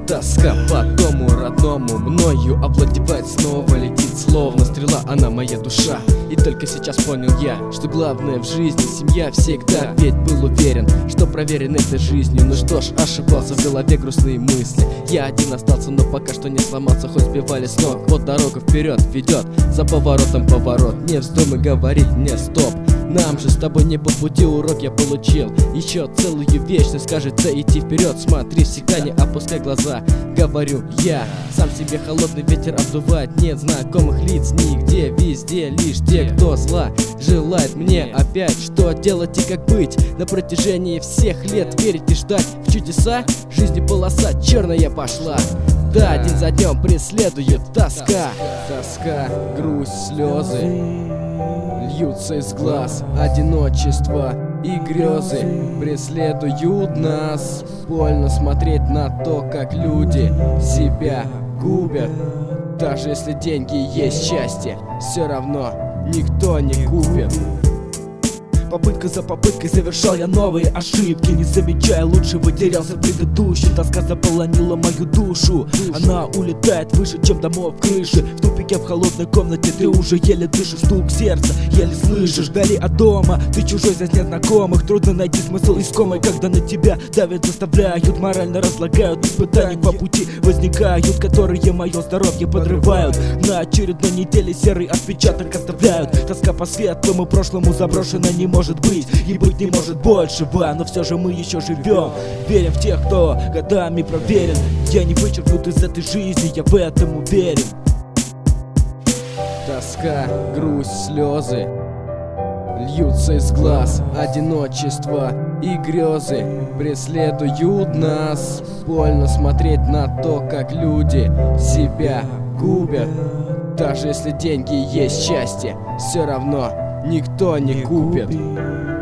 Тоска по дому родному мною овладевает снова. Летит словно стрела, она моя душа. И только сейчас понял я, что главное в жизни семья всегда. Ведь был уверен, что проверен этой жизнью. Ну что ж, ошибался, в голове грустные мысли. Я один остался, но пока что не сломался, хоть сбивали с ног. Вот дорога вперед ведет, за поворотом поворот. Не вздумай говорить мне стоп. Нам же с тобой не по пути, урок я получил. Еще целую вечность, кажется, идти вперед. Смотри, всегда не опускай глаза. Говорю я, сам себе холодный ветер обдувает. Нет знакомых лиц нигде, везде лишь те, кто зла желает мне опять. Что делать и как быть на протяжении всех лет? Верить и ждать в чудеса? Жизни полоса черная пошла. Да, день за днем преследует тоска. Тоска, грусть, слезы льются из глаз. Одиночество и грезы преследуют нас. Больно смотреть на то, как люди себя губят. Даже если деньги есть счастье, все равно никто не купит. Попытка за попыткой совершал я новые ошибки, не замечая лучшего, терялся в предыдущей. Тоска заполонила мою душу, она улетает выше, чем домов крыши. В тупике в холодной комнате ты уже еле дышишь, стук сердца еле слышишь. Вдали от дома, ты чужой здесь незнакомых. Трудно найти смысл искомый, когда на тебя давят, заставляют, морально разлагают. Испытания по пути возникают, которые мое здоровье подрывают. На очередной неделе серый отпечаток оставляют. Тоска по светлому прошлому заброшена не может быть и быть не может большего. Но все же мы еще живем, верим в тех, кто годами проверен. Я не вычеркнут из этой жизни, я в этом уверен. Тоска, грусть, слезы льются из глаз. Одиночество и грезы преследуют нас. Больно смотреть на то, как люди себя губят. Даже если деньги есть счастье, все равно никто не купит.